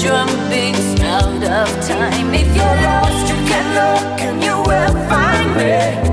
Out of time. If you're lost, you can look and you will find me.